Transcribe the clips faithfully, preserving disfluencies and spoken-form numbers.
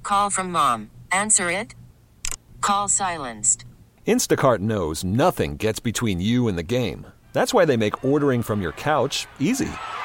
Call from mom. Answer it. Call silenced. Instacart knows nothing gets between you and the game. That's why they make ordering from your couch easy.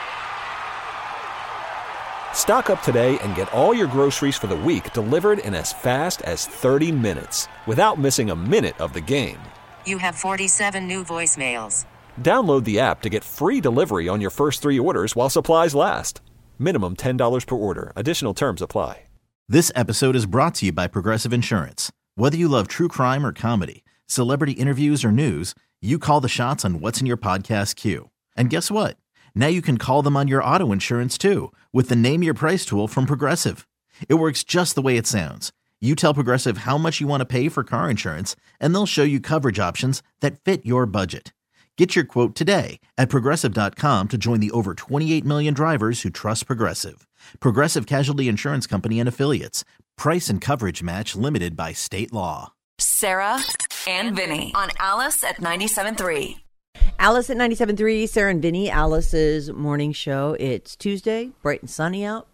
Stock up today and get all your groceries for the week delivered in as fast as thirty minutes without missing a minute of the game. You have forty-seven new voicemails. Download the app to get free delivery on your first three orders while supplies last. Minimum ten dollars per order. Additional terms apply. This episode is brought to you by Progressive Insurance. Whether you love true crime or comedy, celebrity interviews or news, you call the shots on what's in your podcast queue. And guess what? Now you can call them on your auto insurance too with the Name Your Price tool from Progressive. It works just the way it sounds. You tell Progressive how much you want to pay for car insurance, and they'll show you coverage options that fit your budget. Get your quote today at Progressive dot com to join the over twenty-eight million drivers who trust Progressive. Progressive Casualty Insurance Company and Affiliates. Price and coverage match limited by state law. Sarah and Vinny on Alice at ninety-seven point three. Alice at ninety-seven point three, Sarah and Vinny, Alice's morning show. It's Tuesday, bright and sunny out.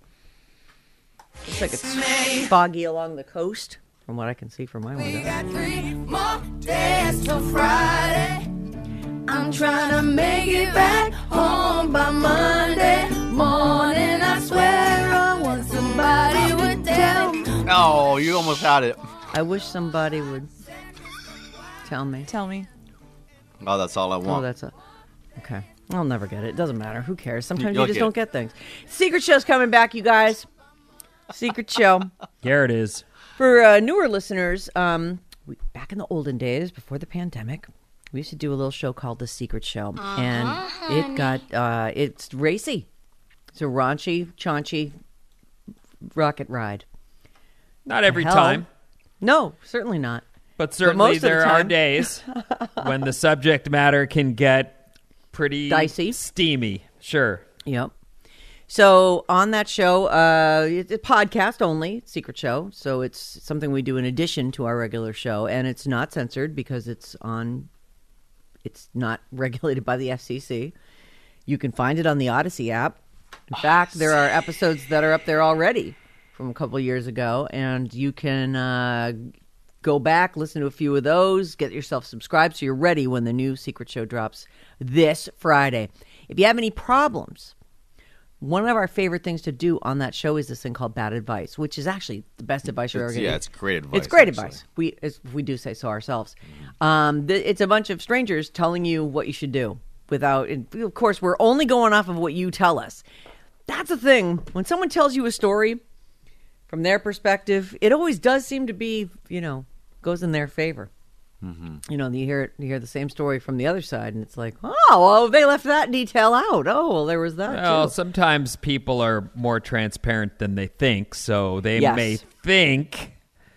Looks like it's foggy along the coast, from what I can see from my window. We got three more days till Friday. I'm trying to make it back home by Monday morning. I swear I want somebody would tell me. Oh, you almost had it. I wish somebody would tell me. Tell me. Oh, that's all I want. Oh, that's a... Okay. I'll never get it. It doesn't matter. Who cares? Sometimes You'll you just get don't get things. Secret Show's coming back, you guys. Secret Show. Here it is. For uh, newer listeners, um, we, back in the olden days, before the pandemic, we used to do a little show called The Secret Show. Uh-huh, and it got, uh, it's racy. It's a raunchy, chaunchy rocket ride. Not every Hell, time. No, certainly not. But certainly but there the are days when the subject matter can get pretty dicey, steamy. Sure. Yep. So on that show, uh, it's a podcast only, Secret Show. So it's something we do in addition to our regular show, and it's not censored because it's on. It's not regulated by the F C C. You can find it on the Odyssey app. In Odyssey. fact, there are episodes that are up there already from a couple years ago, and you can uh, go back, listen to a few of those, get yourself subscribed so you're ready when the new Secret Show drops this Friday. If you have any problems, one of our favorite things to do on that show is this thing called Bad Advice, which is actually the best advice you're ever going to Yeah, get. it's great advice. It's great actually. advice. We as we do say so ourselves. Um, the, it's a bunch of strangers telling you what you should do without, and of course, we're only going off of what you tell us. That's the thing. When someone tells you a story from their perspective, it always does seem to be, you know, goes in their favor. Mm-hmm. You know, you hear it, you hear the same story from the other side, and it's like, oh, well, they left that detail out. Oh, well, there was that. Well, too. sometimes people are more transparent than they think, so they Yes. may think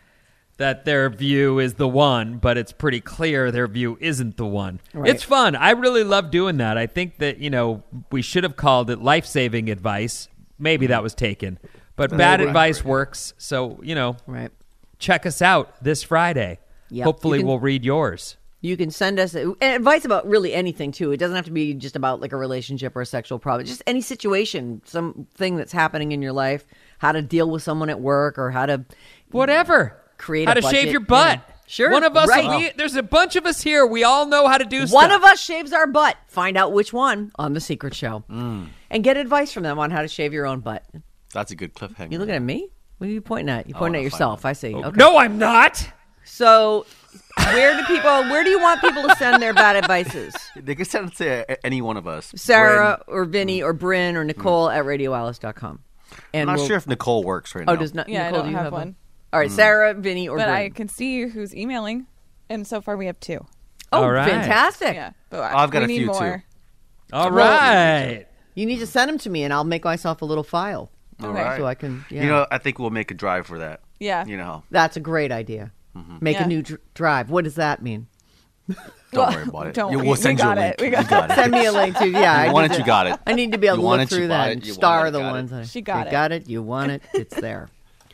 that their view is the one, but it's pretty clear their view isn't the one. Right. It's fun. I really love doing that. I think that, you know, we should have called it life-saving advice. Maybe that was taken. But bad Maybe. advice works, so, you know, Right. check us out this Friday. Yep. Hopefully You can- we'll read yours. You can send us and advice about really anything, too. It doesn't have to be just about like a relationship or a sexual problem. Just any situation, something that's happening in your life, how to deal with someone at work or how to... Whatever. Create how a to budget. shave your butt. Yeah. Sure. One of us, right. we, there's a bunch of us here. We all know how to do stuff. One of us shaves our butt. Find out which one on The Secret Show. Mm. And get advice from them on how to shave your own butt. That's a good cliffhanger. You looking at me? What are you pointing at? You I pointing at wanna yourself. find I see. out. Okay. No, I'm not. So where do people, where do you want people to send their bad advices? They can send it to a- any one of us. Sarah or Vinny or Bryn or Nicole at radio alice dot com. I'm not sure if Nicole works right Oh, now. does not Yeah, I Nicole, don't do you have have one. one? All right, Sarah, Vinny, or But Bryn. I can see who's emailing, and so far we have two. Oh, All right. fantastic. Yeah, but I've got we a need few, more. too. All Well, right. You need to send them to me, and I'll make myself a little file. All Okay. right. So I can, yeah. You know, I think we'll make a drive for that. Yeah. You know, That's a great idea. Make Yeah. a new dr- drive. What does that mean? don't worry about it. don't You- worry. we'll send We you a got link. it. We You got got it. Send me a link to, yeah. I You want need it, to- you got it. I need to be able You to want look it, you through bought that it, and you star want it, the got it. ones. That She I, got you it. got it. You want it. It's there.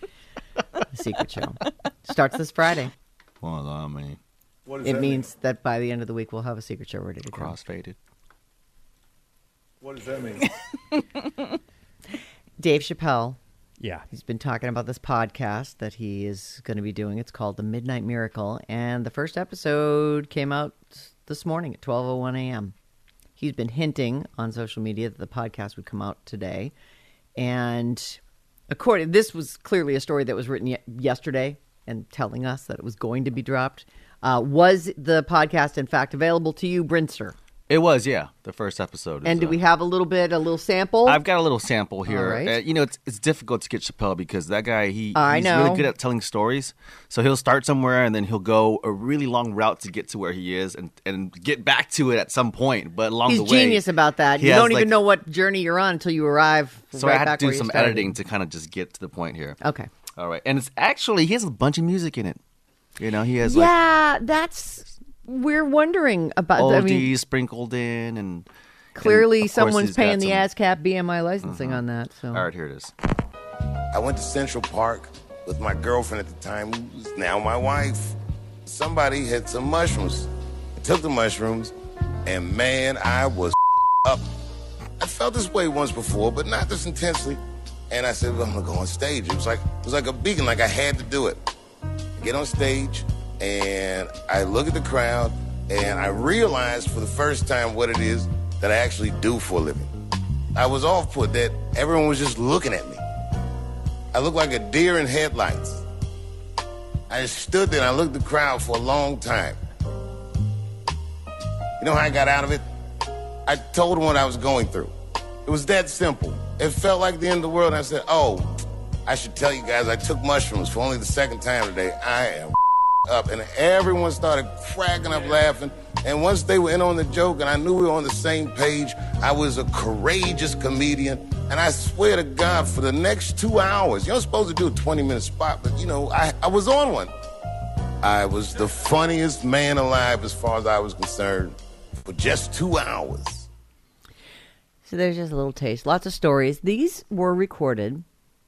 The Secret Show starts this Friday. Well, I mean, What does It that means that by the end of the week, we'll have a Secret Show ready to go. crossfaded. mean? What does that mean? Dave Chappelle Yeah. He's been talking about this podcast that he is going to be doing. It's called The Midnight Miracle. And the first episode came out this morning at twelve oh one a.m. He's been hinting on social media that the podcast would come out today. And according, this was clearly a story that was written ye- yesterday and telling us that it was going to be dropped. Uh, was the podcast, in fact, available to you, Brinster? It was, yeah, the first episode. And is, do uh, we have a little bit, a little sample? I've got a little sample here. All right. Uh, you know, it's it's difficult to get Chappelle because that guy, he I he's know. really good at telling stories. So he'll start somewhere and then he'll go a really long route to get to where he is and, and get back to it at some point. But along He's the way, genius about that. he You has, don't even like- know what journey you're on until you arrive So right I had back to do where you some started. editing to kind of just get to the point here. Okay. All right. And it's actually, he has a bunch of music in it. You know, he has like Yeah, that's... We're wondering about... oldies I mean, sprinkled in and... clearly and of course someone's he's got paying the some- ASCAP B M I licensing on that. So. All right, here it is. I went to Central Park with my girlfriend at the time, who is now my wife. Somebody had some mushrooms. I took the mushrooms, and man, I was up. I felt this way once before, but not this intensely. And I said, well, I'm gonna go on stage. It was like it was like a beacon, like I had to do it. I get on stage, and I look at the crowd, and I realized for the first time what it is that I actually do for a living. I was off put that everyone was just looking at me. I looked like a deer in headlights. I just stood there and I looked at the crowd for a long time. You know how I got out of it? I told them what I was going through. It was that simple. It felt like the end of the world. And I said, oh, I should tell you guys I took mushrooms for only the second time today. I am up. And everyone started cracking up laughing. And once they were in on the joke and I knew we were on the same page, I was a courageous comedian. And I swear to God, for the next two hours, you're not supposed to do a twenty-minute spot, but, you know, I, I was on one. I was the funniest man alive as far as I was concerned for just two hours. So there's just a little taste. Lots of stories. These were recorded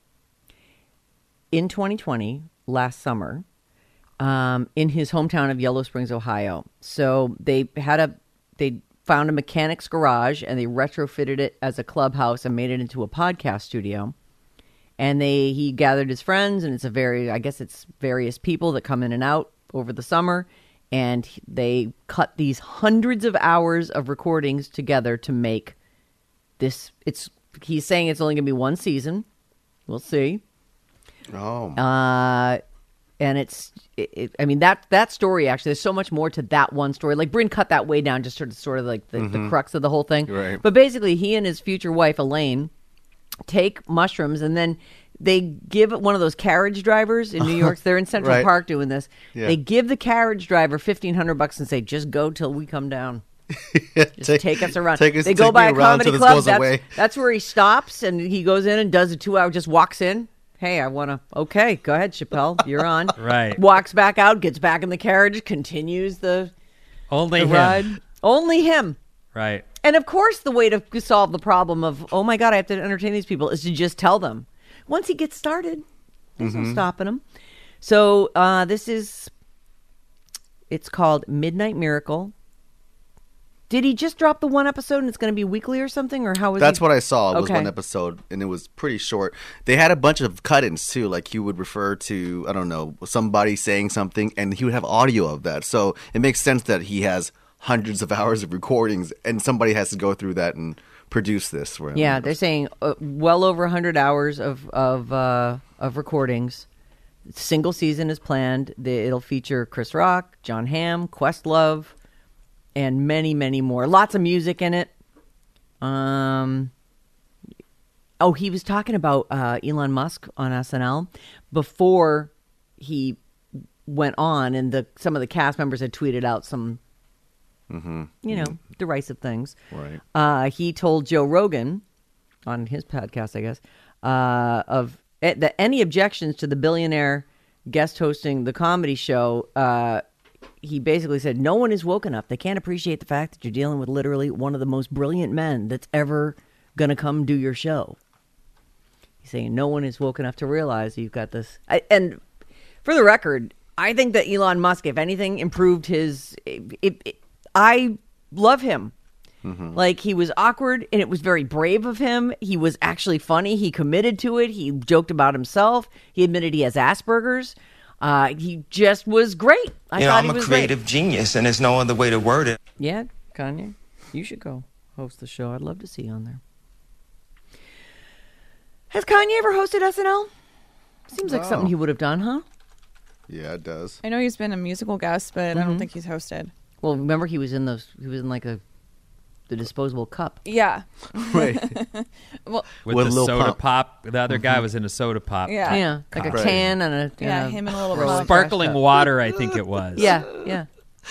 in twenty twenty, last summer, um, in his hometown of Yellow Springs, Ohio. So they had a, they found a mechanic's garage and they retrofitted it as a clubhouse and made it into a podcast studio. And they, he gathered his friends, and it's a very, I guess it's various people that come in and out over the summer. And they cut these hundreds of hours of recordings together to make this. It's, he's saying it's only going to be one season. We'll see. Oh. Uh, and it's, it, it, I mean, that that story, actually, there's so much more to that one story. Like, Bryn cut that way down, just sort of, sort of like the, Mm-hmm. the crux of the whole thing. Right. But basically, he and his future wife, Elaine, take mushrooms, and then they give one of those carriage drivers in New York. They're in Central Right. Park doing this. Yeah. They give the carriage driver fifteen hundred bucks and say, just go till we come down. Just take, us around. take us- they go take by me a around comedy till this club. goes That's, away. that's where he stops, and he goes in and does a two-hour, just walks in. Hey, I want to, okay, go ahead, Chappelle, you're on. Right. Walks back out, gets back in the carriage, continues the, Only the him. ride. Only him. Right. And of course, the way to solve the problem of, oh my God, I have to entertain these people, is to just tell them. Once he gets started, there's no stopping him. So uh, this is, it's called Midnight Miracle. Did he just drop the one episode and it's going to be weekly or something? Or how was That's he? what I saw. It was Okay. one episode, and it was pretty short. They had a bunch of cut-ins, too. Like, he would refer to, I don't know, somebody saying something, and he would have audio of that. So it makes sense that he has hundreds of hours of recordings, and somebody has to go through that and produce this for him. Yeah, they're saying uh, well over one hundred hours of of uh, of recordings. Single season is planned. The, it'll feature Chris Rock, John Hamm, Questlove, and many, many more. Lots of music in it. Um. Oh, he was talking about uh, Elon Musk on S N L before he went on, and the some of the cast members had tweeted out some, Mm-hmm. you know, derisive things. Right. Uh, he told Joe Rogan on his podcast, I guess, uh, of eh, that any objections to the billionaire guest hosting the comedy show. Uh, he basically said, no one is woke enough. They can't appreciate the fact that you're dealing with literally one of the most brilliant men that's ever going to come do your show. He's saying no one is woke enough to realize you've got this. I, and for the record, I think that Elon Musk, if anything, improved his... It, it, it, I love him. Mm-hmm. Like, he was awkward, and it was very brave of him. He was actually funny. He committed to it. He joked about himself. He admitted he has Asperger's. Uh, he just was great. I you know, thought I'm he a was creative great. genius, and there's no other way to word it. Yeah, Kanye, you should go host the show. I'd love to see you on there. Has Kanye ever hosted S N L? Seems like No. something he would have done, huh? Yeah, it does. I know he's been a musical guest, but I Mhm. don't think he's hosted. Well, remember he was in those. He was in like a the disposable cup. Yeah. Right. Well, With, With the Lil soda Pump. pop. The other guy was in a soda pop. Yeah. Yeah, like a Right. can and a Yeah, and a him and a little roll pump. of Sparkling Crash Cup. water, I think it was. Yeah, yeah.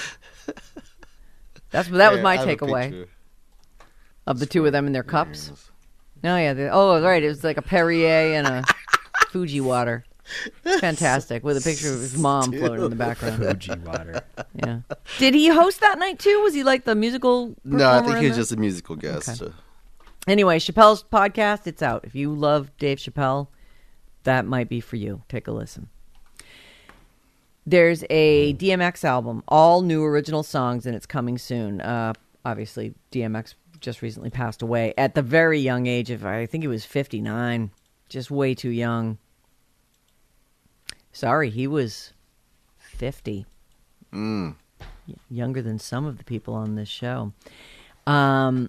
That's that was Yeah, my I have a takeaway picture. of the two of them in their cups. No, yeah. The, oh, right. It was like a Perrier and a Fuji water. Fantastic, with a picture of his mom floating in the background. Fuji water. Yeah. Did he host that night too? Was he like the musical? No, I think performer he in was the- just a musical guest. Okay. Anyway, Chappelle's podcast, it's out. If you love Dave Chappelle, that might be for you. Take a listen. There's a D M X album, all new original songs, and it's coming soon. Uh, obviously, D M X just recently passed away at the very young age of, I think he was fifty-nine. Just way too young. Sorry, he was fifty. Mm. Y- younger than some of the people on this show. Um,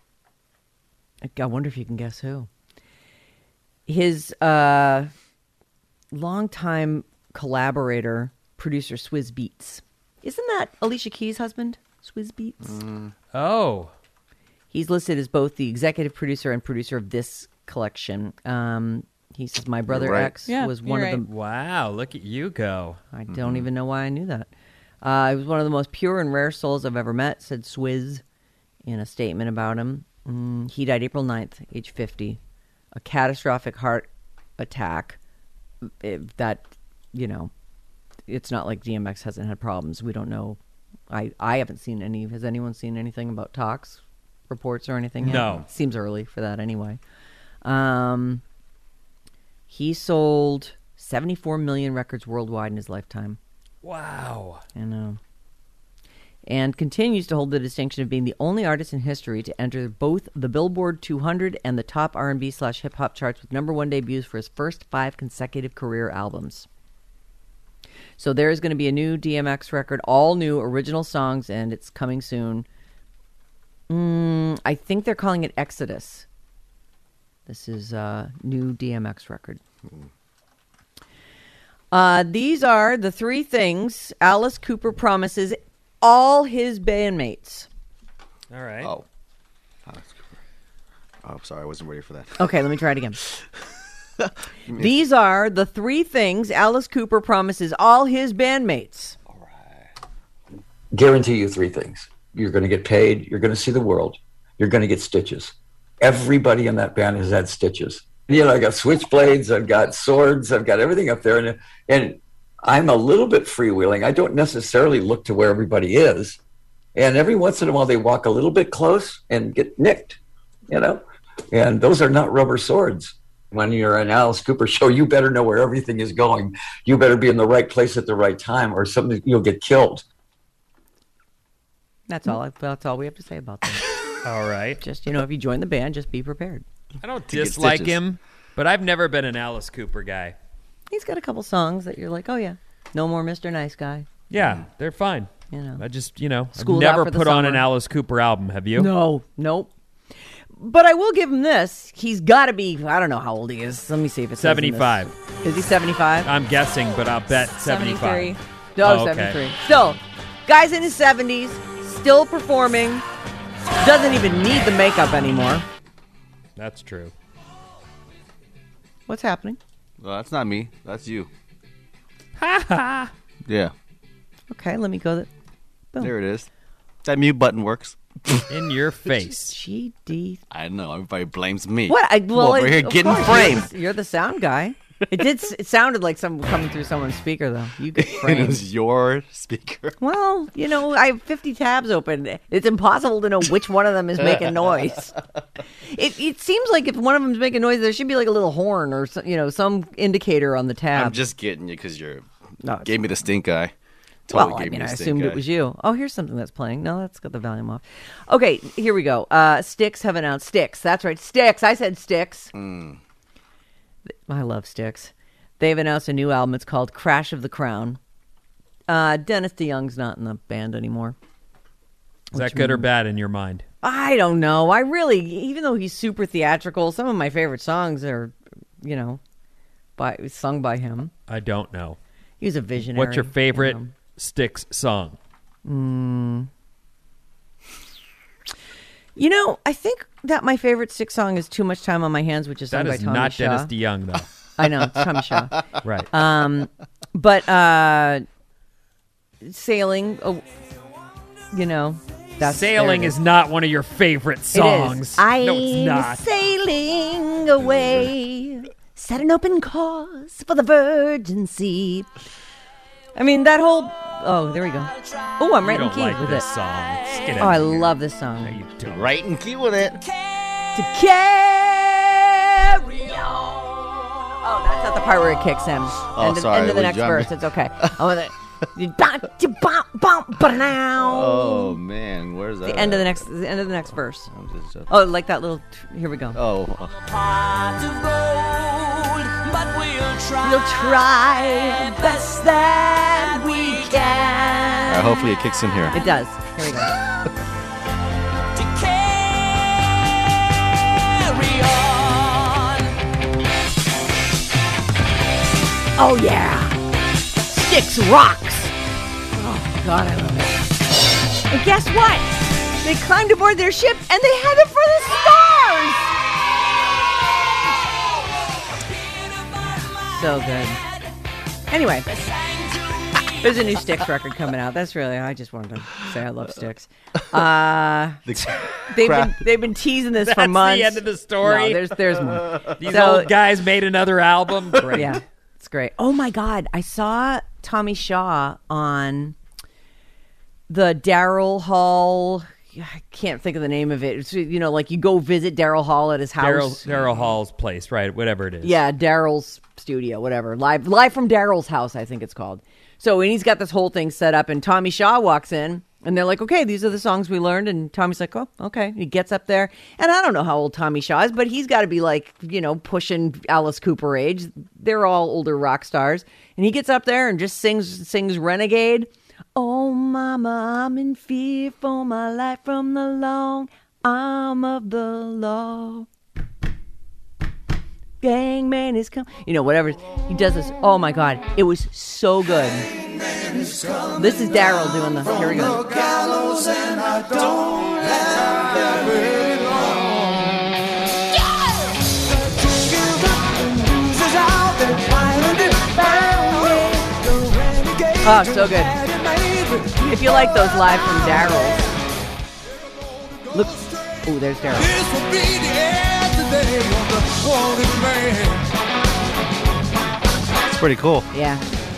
I wonder if you can guess who. His uh, longtime collaborator, producer Swizz Beatz. Isn't that Alicia Keys' husband, Swizz Beatz? Mm. Oh. He's listed as both the executive producer and producer of this collection. Um, he says, my brother right. X Yeah, was one you're of right. the... Wow, look at you go. I don't even know why I knew that. Uh, he was one of the most pure and rare souls I've ever met, said Swizz in a statement about him. Mm, he died April ninth, age fifty. A catastrophic heart attack. It, that, you know, it's not like D M X hasn't had problems. We don't know. I, I haven't seen any. Has anyone seen anything about tox reports or anything yet? No. Seems early for that anyway. Um, he sold seventy-four million records worldwide in his lifetime. Wow. I know. And continues to hold the distinction of being the only artist in history to enter both the Billboard two hundred and the top R and B slash hip-hop charts with number one debuts for his first five consecutive career albums. So there is going to be a new D M X record, all new original songs, and it's coming soon. Mm, I think they're calling it Exodus. This is a new D M X record. Uh, these are the three things Alice Cooper promises all his bandmates. All right. Oh. Alex Cooper. Oh, sorry, I wasn't ready for that. Okay, let me try it again. These are the three things Alice Cooper promises all his bandmates. Guarantee you three things. You're going to get paid. You're going to see the world. You're going to get stitches. Everybody in that band has had stitches. You know, I got switchblades. I've got swords. I've got everything up there. And, and I'm a little bit freewheeling. I don't necessarily look to where everybody is. And every once in a while, they walk a little bit close and get nicked, you know? And those are not rubber swords. When you're an Alice Cooper show, you better know where everything is going. You better be in the right place at the right time or something, you'll get killed. That's all. I, that's all we have to say about that. All right. Just, you know, if you join the band, just be prepared. I don't To get dislike stitches. him, but I've never been an Alice Cooper guy. He's got a couple songs that you're like, oh yeah, no more Mister Nice Guy. Yeah, they're fine. You know, I just, you know, I've Schooled out never for the put on an summer. Alice Cooper album. Have you? No, nope. But I will give him this. He's got to be, I don't know how old he is. Let me see if it's seventy-five. Is he seventy-five? I'm guessing, but I'll bet seventy-five. No, Oh, okay. seventy-three. Still, guy's in his seventies, still performing, doesn't even need the makeup anymore. That's true. What's happening? Well, that's not me. That's you. Ha ha. Yeah. Okay, let me go. Th- Boom. There it is. That mute button works. In your face. G D. I know. Everybody blames me. What? I, well, I'm over it- here of getting course, framed. You're the, you're the sound guy. It did. s- It sounded like some coming through someone's speaker, though. You get It framed. was your speaker. Well, you know, I have fifty tabs open. It's impossible to know which one of them is making noise. It it seems like if one of them's making noise, there should be like a little horn or some, you know, some indicator on the tab. I'm just getting you because you're No, it's- gave me the stink eye. Totally well, I gave mean, me I a stink assumed eye. it was you. Oh, here's something that's playing. No, that's got the volume off. Okay, here we go. Uh, Styx have announced Styx. That's right, Styx. I said Styx. Mm. I love Styx. They've announced a new album. It's called Crash of the Crown. Uh, Dennis DeYoung's not in the band anymore. Is that good or bad in your mind? I don't know. I really, even though he's super theatrical, some of my favorite songs are, you know, by sung by him. I don't know. He was a visionary. What's your favorite you know. Styx song? Mm. You know, I think that my favorite Styx song is "Too Much Time on My Hands," which is sung That by is Tommy not Shaw. Dennis DeYoung, though. I know, it's Tommy Shaw. Right. Um, but uh, sailing, oh, you know, that's Sailing there it is not one of your favorite It is. songs. I'm No, it's not. sailing away, set an open course for the Virgin Sea. I mean, that whole. Oh, there we go. Oh, I'm You right in don't key like with this it. song. Just get Oh, out I of here. love this song. No, you don't. Right in key with it. To carry on. Oh, that's not the part where it kicks in. Oh, end of, sorry, end of the we next jumped. verse. It's okay. Oh, the, Oh man, where's that? the end of the at? next. The end of the next verse. I'm just- uh, Oh, like that little. Here we go. Oh, We'll try best that we can. all right, hopefully it kicks in here. It does. Here we go. Oh yeah, Styx rocks. Oh God, I love it. And guess what? They climbed aboard their ship and they headed for the stars. So good. Anyway, there's a new Styx record coming out. That's really. I just wanted to say I love Styx. Uh, The they've crap. been they've been teasing this for That's months. the end of the story. No, there's there's more. These So- old guys made another album. Great. Yeah, it's great. Oh my God, I saw Tommy Shaw on the Daryl Hall. I can't think of the name of it. It's, you know, like you go visit Daryl Hall at his Daryl house. Daryl Hall's place, right? Whatever it is. Yeah, Daryl's studio, whatever. Live live from Daryl's house, I think it's called. So, and he's got this whole thing set up, and Tommy Shaw walks in, and they're like, okay, these are the songs we learned. And Tommy's like, oh, okay. He gets up there, and I don't know how old Tommy Shaw is, but he's got to be like, you know, pushing Alice Cooper age. They're all older rock stars. And he gets up there and just sings sings Renegade. Oh, mama, I'm in fear for my life from the long arm of the law. Gangman is coming. You know, whatever. He does this. Oh, my God. It was so good. This is Daryl doing the. Here we go. Oh, so good. If you like those live from Daryl's. Look. Oh, there's Daryl. It's pretty cool. Yeah.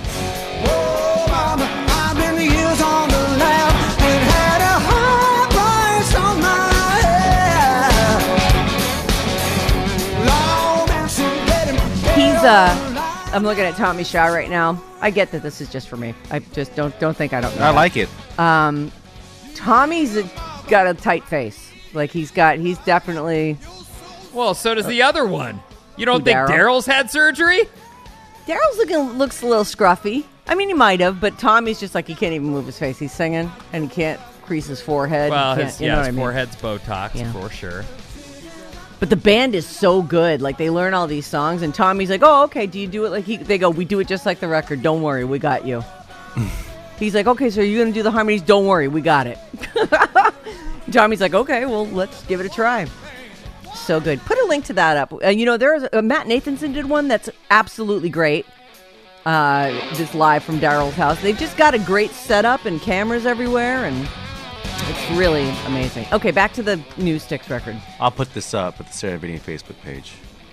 He's uh I'm looking at Tommy Shaw right now. I get that this is just for me. I just don't don't think I don't know. I that. like it. Um Tommy's a, got a tight face. Like he's got he's definitely Well, so does the other one. You don't Who, think Daryl? Daryl's had surgery? Daryl's looking looks a little scruffy. I mean, he might have, but Tommy's just like he can't even move his face. He's singing and he can't crease his forehead. Well, He can't- his, you know yeah, what his I mean? forehead's Botox Yeah. for sure. But the band is so good. Like they learn all these songs, and Tommy's like, "Oh, okay. Do you do it like he?" They go, "We do it just like the record. Don't worry, we got you." He's like, "Okay, so are you gonna do the harmonies? Don't worry, we got it." Tommy's like, "Okay, well, let's give it a try." So good. Put a link to that up. Uh, you know, there's uh, Matt Nathanson did one that's absolutely great. Uh, this live from Daryl's house. They've just got a great setup and cameras everywhere, and it's really amazing. Okay, back to the new Styx record. I'll put this up at the Sarah Vinny Facebook page.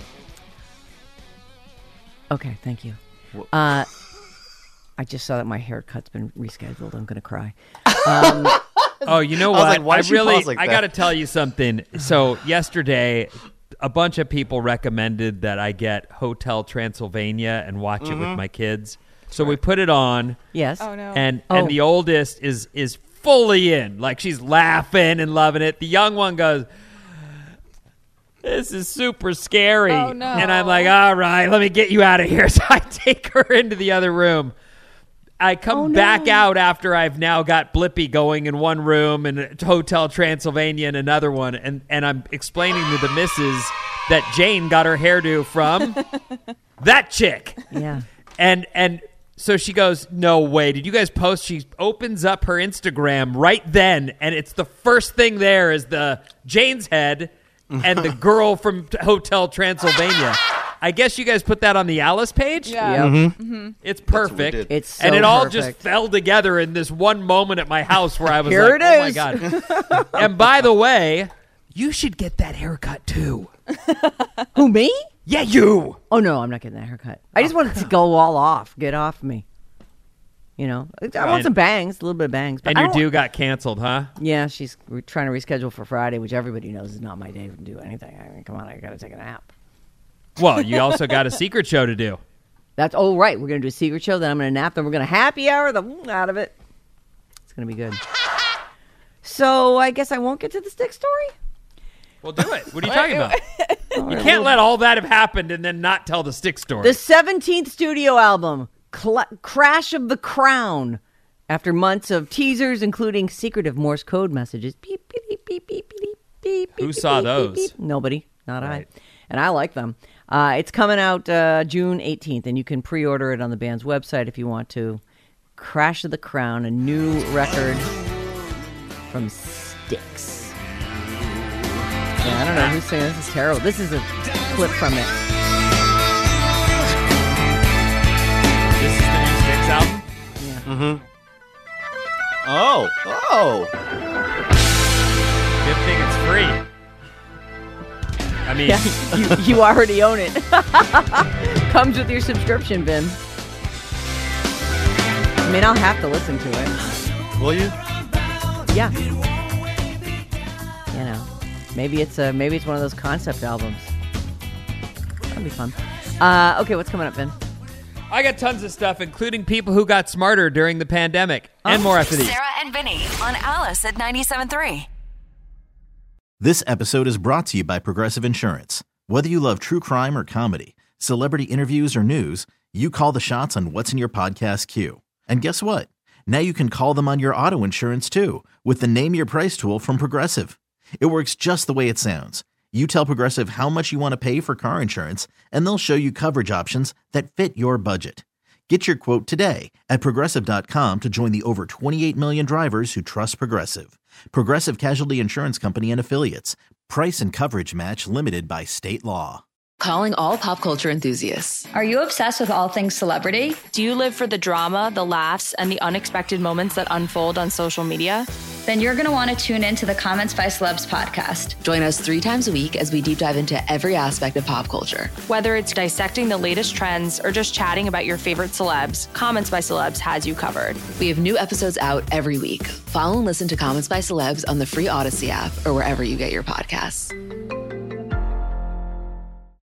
Okay, thank you. Uh, I just saw that my haircut's been rescheduled. I'm going to cry. Um, Oh, you know I was what? like, why I did she really, pause like I that? got to tell you something. So yesterday, a bunch of people recommended that I get Hotel Transylvania and watch it with my kids. So we put it on. Yes. Oh, no. And Oh. and the oldest is is fully in. Like, she's laughing and loving it. The young one goes, this is super scary. Oh, no. And I'm like, all right, let me get you out of here. So I take her into the other room. I come Oh, no. back out after I've now got Blippi going in one room and Hotel Transylvania in another one. And, and I'm explaining to the missus that Jane got her hairdo from that chick. Yeah. And and so she goes, no way. Did you guys post? She opens up her Instagram right then, and it's the first thing there is the Jane's head and the girl from t- Hotel Transylvania. I guess you guys put that on the Alice page? Yeah. Yep. Mm-hmm. It's perfect. did. It's so and it all just perfect. fell together in this one moment at my house where I was Here like, it oh, is. my God. And by the way, you should get that haircut too. Who, me? Yeah, you. Oh, no, I'm not getting that haircut. I just want it to go all off. Get off me. You know, I want And- some bangs, a little bit of bangs. But And I your don't- due got canceled, huh? Yeah, she's re- trying to reschedule for Friday, which everybody knows is not my day to do anything. I mean, come on, I got to take a nap. Well, you also got a secret show to do. That's oh right. We're gonna do a secret show. Then I'm gonna nap. Then we're gonna happy hour the mm, out of it. It's gonna be good. So I guess I won't get to the stick story. Well, do it. What are you talking about? You can't let all that have happened and then not tell the stick story. The seventeenth studio album, Cl- Crash of the Crown. After months of teasers, including secretive Morse code messages. Beep, beep, beep, beep, beep, beep, beep, Who beep, saw beep, those? beep, beep. Nobody. Not Right. I. And I like them. Uh, it's coming out uh, June eighteenth, and you can pre-order it on the band's website if you want to. Crash of the Crown, a new record from Styx. Yeah, I don't know who's saying this is terrible. This is a clip from it. This is the new Styx album? Mm-hmm. Oh, oh. Good thing it's free. I mean, Yeah, you, you already own it. Comes with your subscription, Ben. I mean, I'll have to listen to it. Will you? Yeah. You know, maybe it's a maybe it's one of those concept albums. That'd be fun. Uh, okay, what's coming up, Ben? I got tons of stuff, including people who got smarter during the pandemic, and more after these. Sarah and Vinny on Alice at ninety-seven point three. This episode is brought to you by Progressive Insurance. Whether you love true crime or comedy, celebrity interviews or news, you call the shots on what's in your podcast queue. And guess what? Now you can call them on your auto insurance too with the Name Your Price tool from Progressive. It works just the way it sounds. You tell Progressive how much you want to pay for car insurance, and they'll show you coverage options that fit your budget. Get your quote today at Progressive dot com to join the over twenty-eight million drivers who trust Progressive. Progressive Casualty Insurance Company and Affiliates. Price and coverage match limited by state law. Calling all pop culture enthusiasts. Are you obsessed with all things celebrity? Do you live for the drama, the laughs, and the unexpected moments that unfold on social media? Then you're going to want to tune in to the Comments by Celebs podcast. Join us three times a week as we deep dive into every aspect of pop culture. Whether it's dissecting the latest trends or just chatting about your favorite celebs, Comments by Celebs has you covered. We have new episodes out every week. Follow and listen to Comments by Celebs on the free Odyssey app or wherever you get your podcasts.